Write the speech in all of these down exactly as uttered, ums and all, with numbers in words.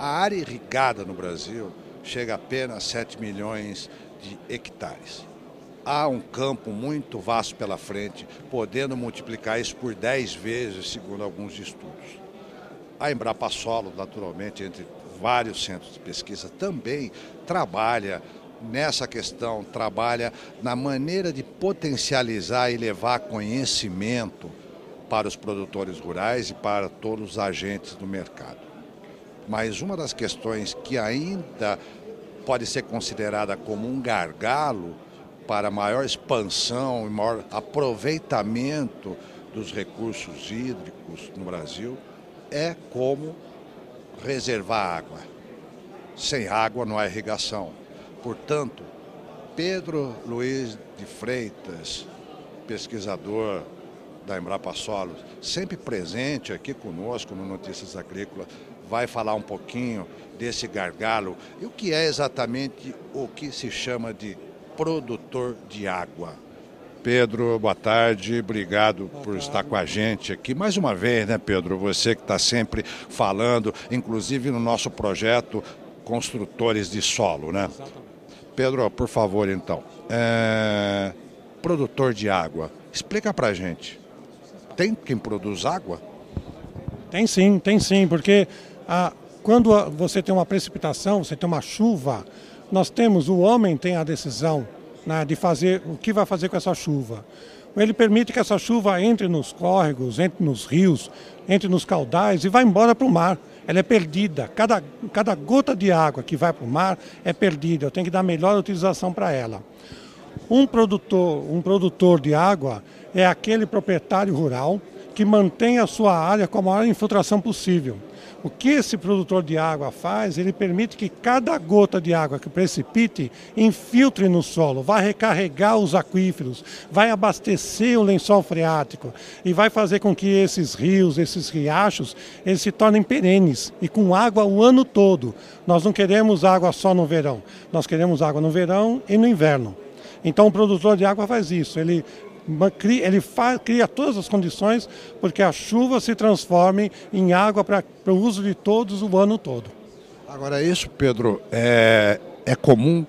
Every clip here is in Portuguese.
A área irrigada no Brasil chega a apenas sete milhões de hectares. Há um campo muito vasto pela frente, podendo multiplicar isso por dez vezes, segundo alguns estudos. A Embrapa Solo, naturalmente, entre vários centros de pesquisa, também trabalha nessa questão, trabalha na maneira de potencializar e levar conhecimento para os produtores rurais e para todos os agentes do mercado. Mas uma das questões que ainda pode ser considerada como um gargalo para maior expansão e maior aproveitamento dos recursos hídricos no Brasil é como reservar água. Sem água não há irrigação. Portanto, Pedro Luiz de Freitas, pesquisador da Embrapa Solos, sempre presente aqui conosco no Notícias Agrícolas, vai falar um pouquinho desse gargalo e o que é exatamente o que se chama de produtor de água. Pedro, boa tarde, obrigado boa por tarde. Estar com a gente aqui. Mais uma vez, né, Pedro, você que está sempre falando, inclusive no nosso projeto Construtores de Solo, né? Exatamente. Pedro, por favor, então, é... produtor de água, explica pra gente, tem quem produz água? Tem sim, tem sim, porque ah, quando você tem uma precipitação, você tem uma chuva, nós temos, o homem tem a decisão, né, de fazer o que vai fazer com essa chuva. Ele permite que essa chuva entre nos córregos, entre nos rios, entre nos caudais e vá embora para o mar. Ela é perdida. Cada, cada gota de água que vai para o mar é perdida. Eu tenho que dar a melhor utilização para ela. Um produtor, um produtor de água é aquele proprietário rural que mantém a sua área com a maior infiltração possível. O que esse produtor de água faz, ele permite que cada gota de água que precipite infiltre no solo, vai recarregar os aquíferos, vai abastecer o lençol freático e vai fazer com que esses rios, esses riachos, eles se tornem perenes e com água o ano todo. Nós não queremos água só no verão, nós queremos água no verão e no inverno. Então o produtor de água faz isso, ele Ele faz, cria todas as condições porque a chuva se transforme em água para o uso de todos o ano todo. Agora isso, Pedro, é, é comum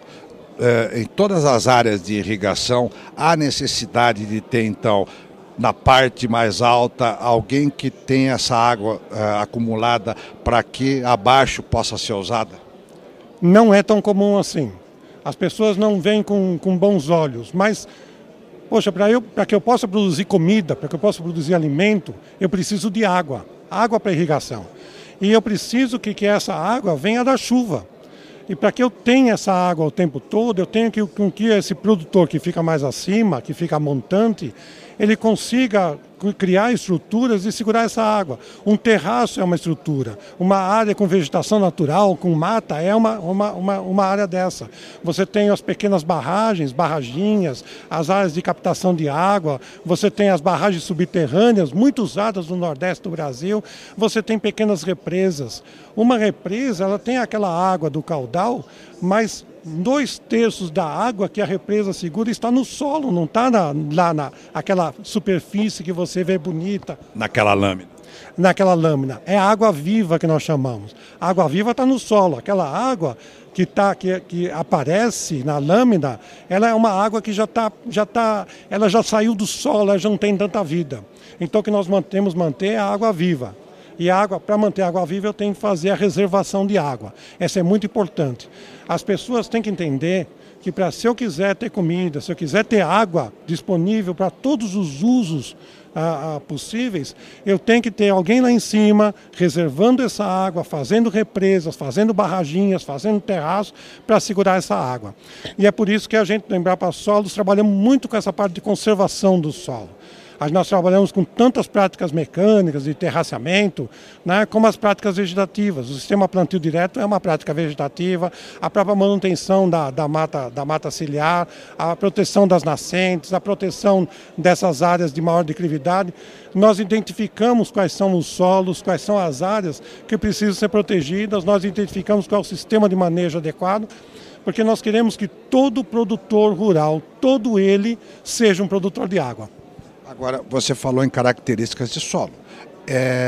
é, em todas as áreas de irrigação, há necessidade de ter então na parte mais alta alguém que tenha essa água é, acumulada para que abaixo possa ser usada? Não é tão comum assim. As pessoas não veem com, com bons olhos, mas poxa, para eu, para que eu possa produzir comida, para que eu possa produzir alimento, eu preciso de água, água para irrigação. E eu preciso que, que essa água venha da chuva. E para que eu tenha essa água o tempo todo, eu tenho que, com que esse produtor que fica mais acima, que fica montante, ele consiga criar estruturas e segurar essa água. Um terraço é uma estrutura, uma área com vegetação natural, com mata, é uma, uma, uma, uma área dessa. Você tem as pequenas barragens, barraginhas, as áreas de captação de água, você tem as barragens subterrâneas, muito usadas no Nordeste do Brasil, você tem pequenas represas. Uma represa, ela tem aquela água do caudal, mas dois terços da água que a represa segura está no solo, não está na, lá na aquela superfície que você vê bonita. Naquela lâmina. Naquela lâmina. É a água viva que nós chamamos. A água viva está no solo. Aquela água que, tá, que, que aparece na lâmina, ela é uma água que já está, já tá, ela já saiu do solo, ela já não tem tanta vida. Então o que nós temos manter é a água viva. E a água, para manter a água viva, eu tenho que fazer a reservação de água. Essa é muito importante. As pessoas têm que entender que para se eu quiser ter comida, se eu quiser ter água disponível para todos os usos ah, ah, possíveis, eu tenho que ter alguém lá em cima reservando essa água, fazendo represas, fazendo barraginhas, fazendo terraço para segurar essa água. E é por isso que a gente, no Embrapa Solos, trabalhamos muito com essa parte de conservação do solo. Nós trabalhamos com tantas práticas mecânicas de terraceamento, né, como as práticas vegetativas. O sistema plantio direto é uma prática vegetativa, a própria manutenção da, da, mata, da mata ciliar, a proteção das nascentes, a proteção dessas áreas de maior declividade. Nós identificamos quais são os solos, quais são as áreas que precisam ser protegidas, nós identificamos qual é o sistema de manejo adequado, porque nós queremos que todo produtor rural, todo ele, seja um produtor de água. Agora, você falou em características de solo. É,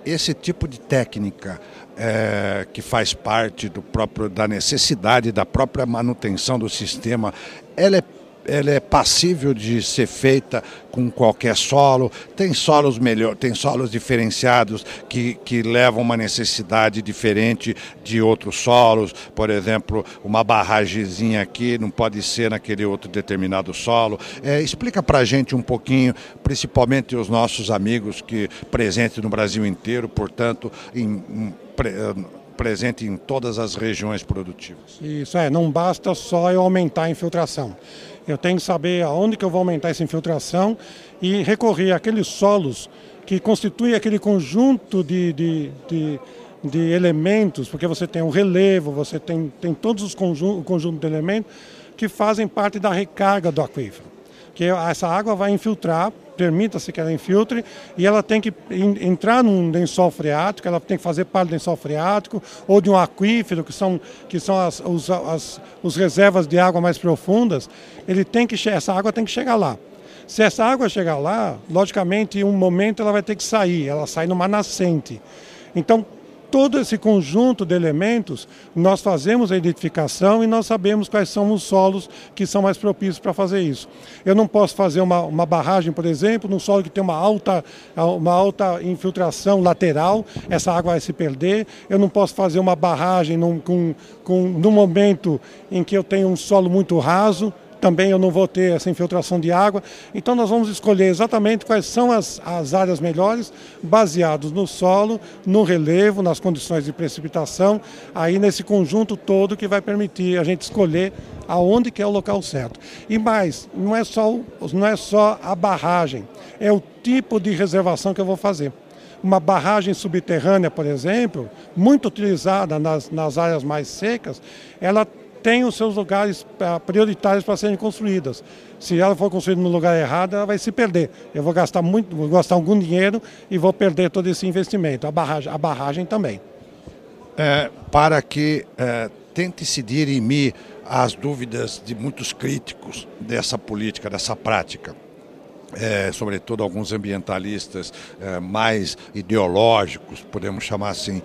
esse tipo de técnica é, que faz parte do próprio, da necessidade da própria manutenção do sistema, ela é ela é passível de ser feita com qualquer solo. Tem solos melhor, tem solos diferenciados que, que levam uma necessidade diferente de outros solos. Por exemplo, uma barragemzinha aqui não pode ser naquele outro determinado solo. É, explica para a gente um pouquinho, principalmente os nossos amigos que presentes no Brasil inteiro, portanto, em, em presente em todas as regiões produtivas. Isso é, não basta só eu aumentar a infiltração. Eu tenho que saber aonde que eu vou aumentar essa infiltração e recorrer àqueles solos que constituem aquele conjunto de, de, de, de elementos, porque você tem o relevo, você tem, tem todos os conjuntos, o conjunto de elementos que fazem parte da recarga do aquífero. Que essa água vai infiltrar, permita-se que ela infiltre, e ela tem que entrar num lençol freático, ela tem que fazer parte do lençol freático ou de um aquífero, que são, que são as, os, as os reservas de água mais profundas. Ele tem que, essa água tem que chegar lá. Se essa água chegar lá, logicamente, em um momento ela vai ter que sair, ela sai numa nascente. Então, todo esse conjunto de elementos, nós fazemos a identificação e nós sabemos quais são os solos que são mais propícios para fazer isso. Eu não posso fazer uma, uma barragem, por exemplo, num solo que tem uma alta, uma alta infiltração lateral, essa água vai se perder. Eu não posso fazer uma barragem num, com, com, num momento em que eu tenho um solo muito raso, também eu não vou ter essa infiltração de água. Então nós vamos escolher exatamente quais são as, as áreas melhores, baseados no solo, no relevo, nas condições de precipitação, aí nesse conjunto todo que vai permitir a gente escolher aonde que é o local certo. E mais, não é só, não é só a barragem, é o tipo de reservação que eu vou fazer. Uma barragem subterrânea, por exemplo, muito utilizada nas, nas áreas mais secas, ela tem os seus lugares prioritários para serem construídas. Se ela for construída no lugar errado, ela vai se perder. Eu vou gastar muito, vou gastar algum dinheiro e vou perder todo esse investimento. A barragem, a barragem também. É, para que é, tente se dirimir as dúvidas de muitos críticos dessa política, dessa prática. É, sobretudo alguns ambientalistas é, mais ideológicos, podemos chamar assim.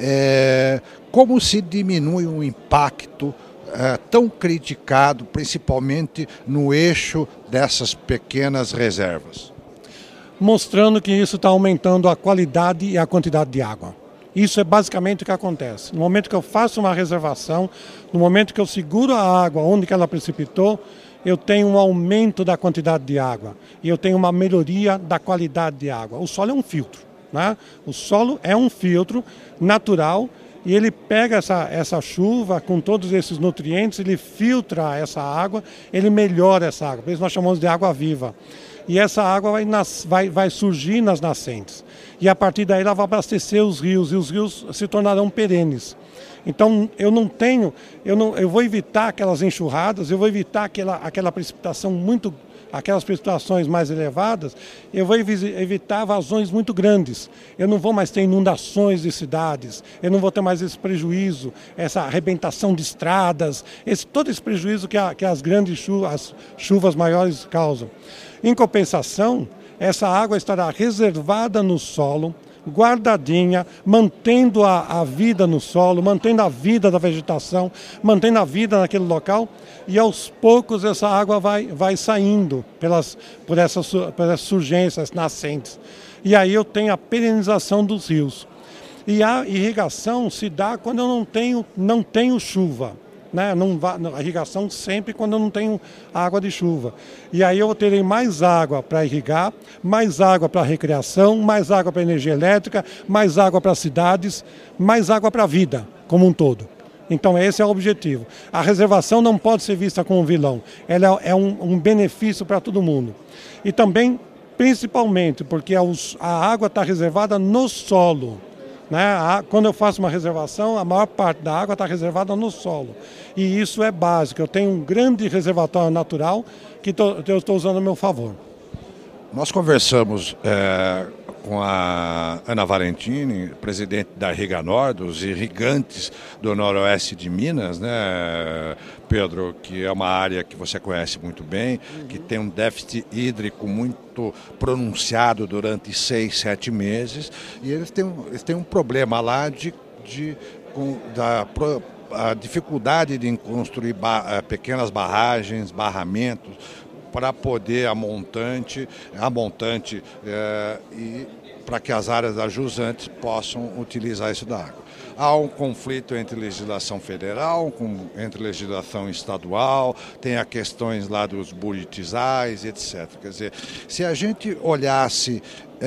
É, como se diminui o impacto É, tão criticado, principalmente no eixo dessas pequenas reservas? Mostrando que isso está aumentando a qualidade e a quantidade de água. Isso é basicamente o que acontece. No momento que eu faço uma reservação, no momento que eu seguro a água onde que ela precipitou, eu tenho um aumento da quantidade de água e eu tenho uma melhoria da qualidade de água. O solo é um filtro, né? O solo é um filtro natural. E ele pega essa, essa chuva com todos esses nutrientes, ele filtra essa água, ele melhora essa água. Por isso nós chamamos de água viva. E essa água vai, nas, vai, vai surgir nas nascentes. E a partir daí ela vai abastecer os rios, e os rios se tornarão perenes. Então eu não tenho, eu, não, eu vou evitar aquelas enxurradas, eu vou evitar aquela, aquela precipitação muito aquelas precipitações mais elevadas, eu vou evitar vazões muito grandes. Eu não vou mais ter inundações de cidades, eu não vou ter mais esse prejuízo, essa arrebentação de estradas, esse, todo esse prejuízo que, a, que as grandes chuvas, as chuvas maiores causam. Em compensação, essa água estará reservada no solo, guardadinha, mantendo a, a vida no solo, mantendo a vida da vegetação, mantendo a vida naquele local, e aos poucos essa água vai, vai saindo pelas, por, essas, por essas surgências nascentes. E aí eu tenho a perenização dos rios. E a irrigação se dá quando eu não tenho, não tenho chuva. Né? Não va, a irrigação sempre quando eu não tenho água de chuva. E aí eu terei mais água para irrigar, mais água para recreação, mais água para energia elétrica, mais água para cidades, mais água para a vida como um todo. Então esse é o objetivo. A reservação não pode ser vista como um vilão, ela é um, um benefício para todo mundo. E também, principalmente, porque a, a água está reservada no solo. Né? Quando eu faço uma reservação, a maior parte da água está reservada no solo. E isso é básico. Eu tenho um grande reservatório natural que tô, eu estou usando a meu favor. Nós conversamos é, com a Ana Valentini, presidente da Irriga Nor, dos irrigantes do noroeste de Minas, né, Pedro, que é uma área que você conhece muito bem, que tem um déficit hídrico muito pronunciado durante seis, sete meses, e eles têm, eles têm um problema lá de, de, com, da a dificuldade de construir ba pequenas barragens, barramentos, para poder a montante, a montante é, e para que as áreas ajusantes possam utilizar isso da água. Há um conflito entre legislação federal, com, entre legislação estadual, tem as questões lá dos buritizais, etcétera. Quer dizer, se a gente olhasse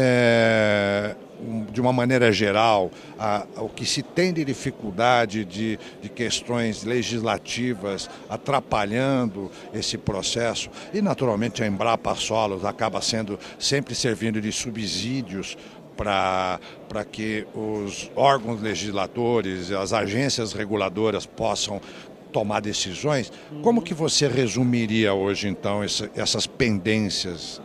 é, de uma maneira geral, a, o que se tem de dificuldade de, de questões legislativas atrapalhando esse processo, e naturalmente a Embrapa Solos acaba sendo sempre servindo de subsídios para para que os órgãos legisladores, as agências reguladoras possam tomar decisões. Como que você resumiria hoje, então, essa, essas pendências?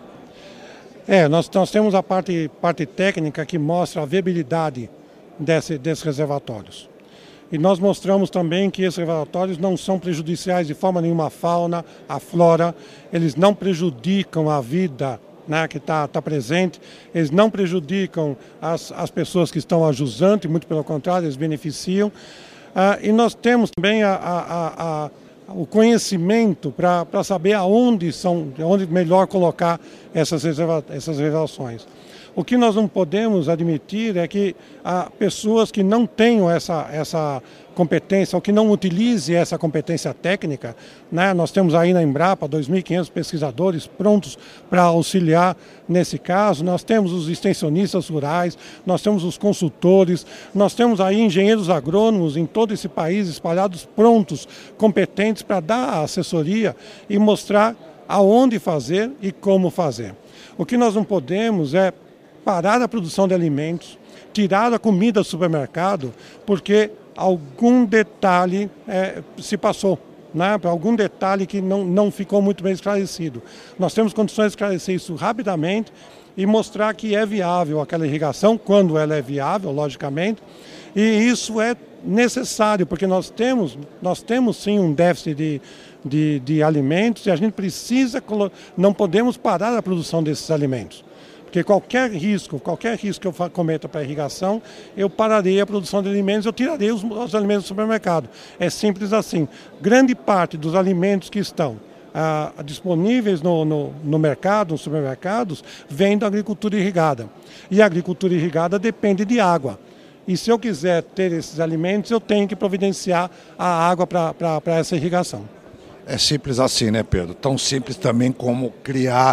É, nós, nós temos a parte, parte técnica que mostra a viabilidade desse, desses reservatórios. E nós mostramos também que esses reservatórios não são prejudiciais de forma nenhuma à fauna, à flora, eles não prejudicam a vida, né, que está tá presente, eles não prejudicam as, as pessoas que estão a jusante, muito pelo contrário, eles beneficiam. Ah, e nós temos também a, a, a, a o conhecimento para saber aonde são, onde melhor colocar essas, reserva, essas reservações. O que nós não podemos admitir é que há pessoas que não tenham essa, essa competência, ou que não utilizem essa competência técnica, né? Nós temos aí na Embrapa dois mil e quinhentos pesquisadores prontos para auxiliar nesse caso, nós temos os extensionistas rurais, nós temos os consultores, nós temos aí engenheiros agrônomos em todo esse país espalhados, prontos, competentes para dar assessoria e mostrar aonde fazer e como fazer. O que nós não podemos é parar a produção de alimentos, tirar a comida do supermercado, porque algum detalhe é, se passou, né? Algum detalhe que não, não ficou muito bem esclarecido. Nós temos condições de esclarecer isso rapidamente e mostrar que é viável aquela irrigação, quando ela é viável, logicamente, e isso é necessário, porque nós temos, nós temos sim um déficit de, de, de alimentos e a gente precisa, não podemos parar a produção desses alimentos. Porque qualquer risco, qualquer risco que eu cometa para a irrigação, eu pararei a produção de alimentos, eu tirarei os, os alimentos do supermercado. É simples assim. Grande parte dos alimentos que estão ah, disponíveis no, no, no mercado, nos supermercados, vem da agricultura irrigada. E a agricultura irrigada depende de água. E se eu quiser ter esses alimentos, eu tenho que providenciar a água para essa irrigação. É simples assim, né, Pedro? Tão simples também como criar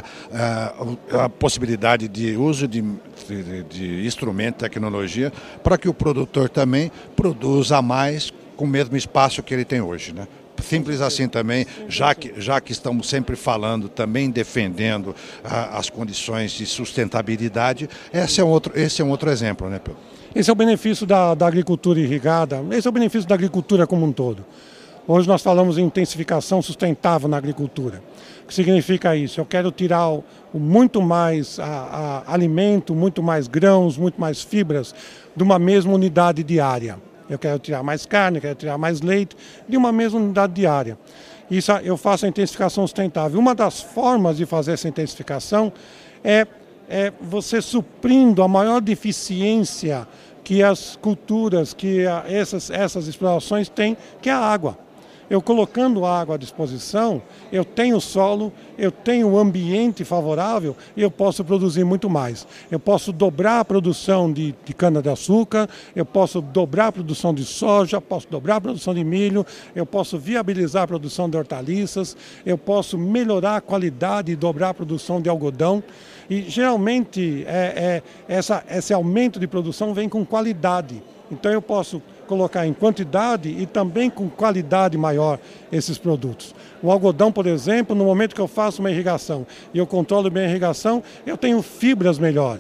uh, a possibilidade de uso de, de, de instrumento, tecnologia, para que o produtor também produza mais com o mesmo espaço que ele tem hoje, né? Simples assim também, já que, já que estamos sempre falando, também defendendo uh, as condições de sustentabilidade, esse é um outro, esse é um outro exemplo, né, Pedro? Esse é o benefício da, da agricultura irrigada, esse é o benefício da agricultura como um todo. Hoje nós falamos em intensificação sustentável na agricultura. O que significa isso? Eu quero tirar o, o muito mais a, a, alimento, muito mais grãos, muito mais fibras de uma mesma unidade diária. Eu quero tirar mais carne, eu quero tirar mais leite de uma mesma unidade diária. Isso eu faço a intensificação sustentável. Uma das formas de fazer essa intensificação é, é você suprindo a maior deficiência que as culturas, que a, essas, essas explorações têm, que é a água. Eu colocando água à disposição, eu tenho solo, eu tenho um ambiente favorável e eu posso produzir muito mais. Eu posso dobrar a produção de, de cana-de-açúcar, eu posso dobrar a produção de soja, posso dobrar a produção de milho, eu posso viabilizar a produção de hortaliças, eu posso melhorar a qualidade e dobrar a produção de algodão. E geralmente é, é, essa, esse aumento de produção vem com qualidade. Então eu posso colocar em quantidade e também com qualidade maior esses produtos. O algodão, por exemplo, no momento que eu faço uma irrigação e eu controlo bem a irrigação, eu tenho fibras melhores.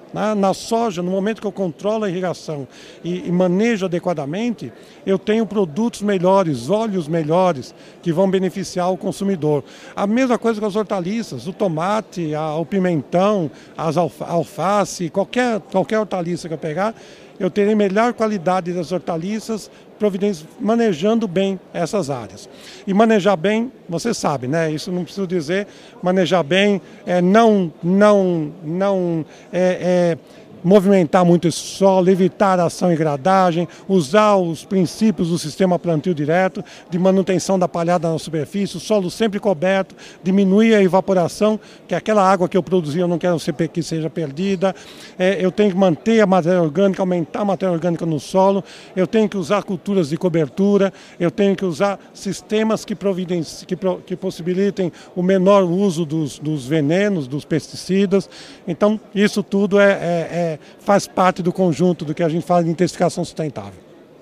Na, na soja, no momento que eu controlo a irrigação e, e manejo adequadamente, eu tenho produtos melhores, óleos melhores, que vão beneficiar o consumidor. A mesma coisa com as hortaliças, o tomate, a, o pimentão, as alfa, alface, qualquer, qualquer hortaliça que eu pegar, eu terei melhor qualidade das hortaliças, manejando bem essas áreas. E manejar bem, você sabe, né? Isso não preciso dizer, manejar bem é não, não, não é, é movimentar muito esse solo, evitar ação e gradagem, usar os princípios do sistema plantio direto, de manutenção da palhada na superfície, o solo sempre coberto, diminuir a evaporação, que é aquela água que eu produzi, eu não quero que seja perdida, é, eu tenho que manter a matéria orgânica, aumentar a matéria orgânica no solo, eu tenho que usar culturas de cobertura, eu tenho que usar sistemas que, que, que possibilitem o menor uso dos, dos venenos, dos pesticidas. Então, isso tudo é, é, é faz parte do conjunto do que a gente fala de intensificação sustentável.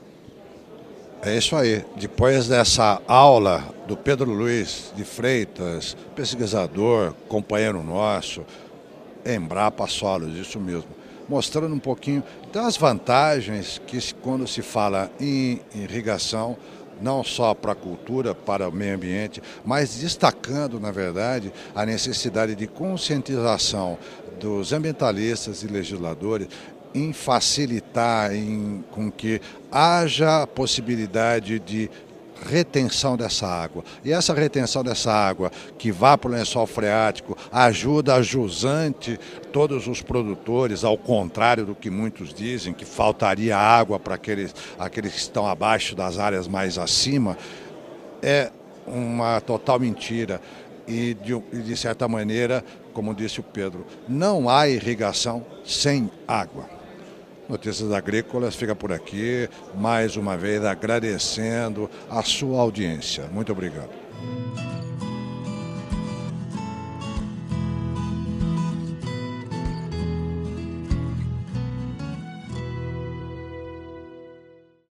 É isso aí. Depois dessa aula do Pedro Luiz de Freitas, pesquisador, companheiro nosso, Embrapa Solos, isso mesmo, mostrando um pouquinho das vantagens que quando se fala em irrigação, não só para a cultura, para o meio ambiente, mas destacando, na verdade, a necessidade de conscientização dos ambientalistas e legisladores em facilitar, em, com que haja possibilidade de retenção dessa água. E essa retenção dessa água que vá para o lençol freático ajuda a jusante todos os produtores, ao contrário do que muitos dizem, que faltaria água para aqueles, aqueles que estão abaixo das áreas mais acima, é uma total mentira. E de, de certa maneira, como disse o Pedro, não há irrigação sem água. Notícias Agrícolas fica por aqui, mais uma vez agradecendo a sua audiência. Muito obrigado.